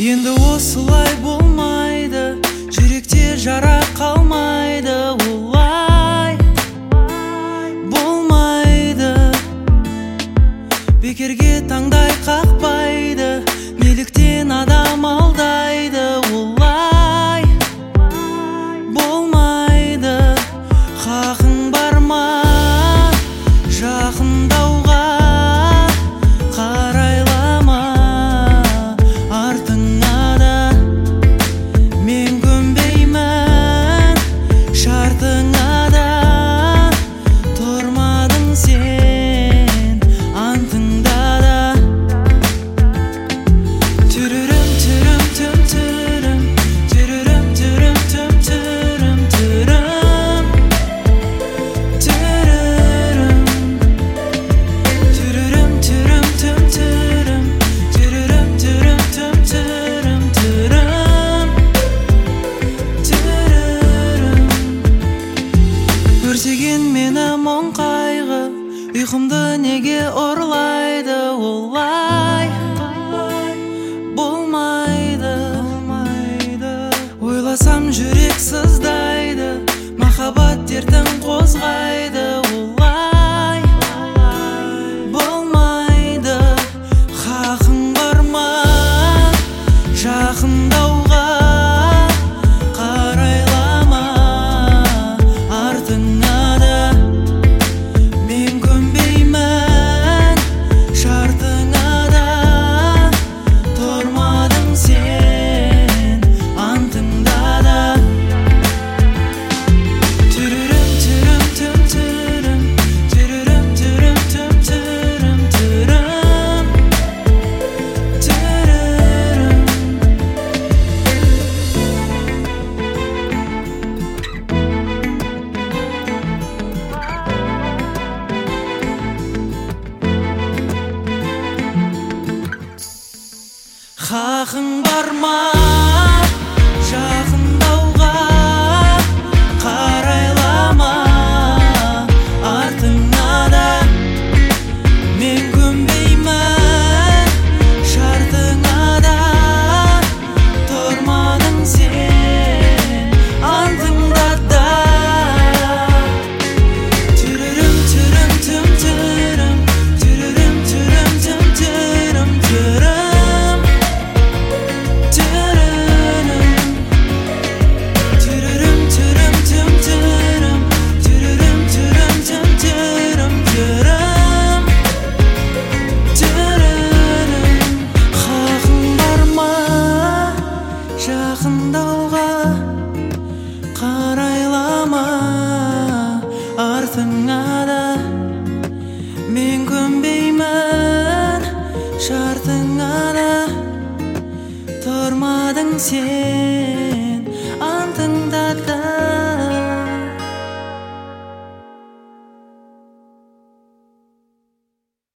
Енді осылай болмайды, жүректе жара қалмайды. Олай болмайды, бекерге таңдай қақпайды, неліктен адам алдайды. Олай болмайды, хақың бар ма жақындауға? Қарайлама артыңа да, мен көнбеймін шартыңа да. Тұрмадың сен антыңда да. Түрірім түрім түм түрім, түрірім түрім түм түрім, түрім түрірім. Түрірім түрім түм түрім, түрірім түрім түм түрім, түрім түрірім. Өртеген мені мұң қайғы, ұйқымды неге ұрлайды? Олай болмайды, ойласам жүрек сыздайды, махаббат дертін қозғайды. Олай болмайды, хақың бар ма жақындауға? Қарайлама артыңа да, мен көнбеймін шартыңа да. Тұрмадың сен антыңда да. Түрірім түрім түм түрім, түрірім түрім түм түрім, түрім түрірім. Хақың бар ма жақындауға? Қарайлама артыңа да, мен көнбеймін шартыңа да. Тұрмадың сен антыңда да. Түрірім түрім түм түрім, түрірім түрім түм түрім, түрім жақындауға? Қарайлама артыңа да, мен көнбеймін шартыңа да. Тұрмадың сен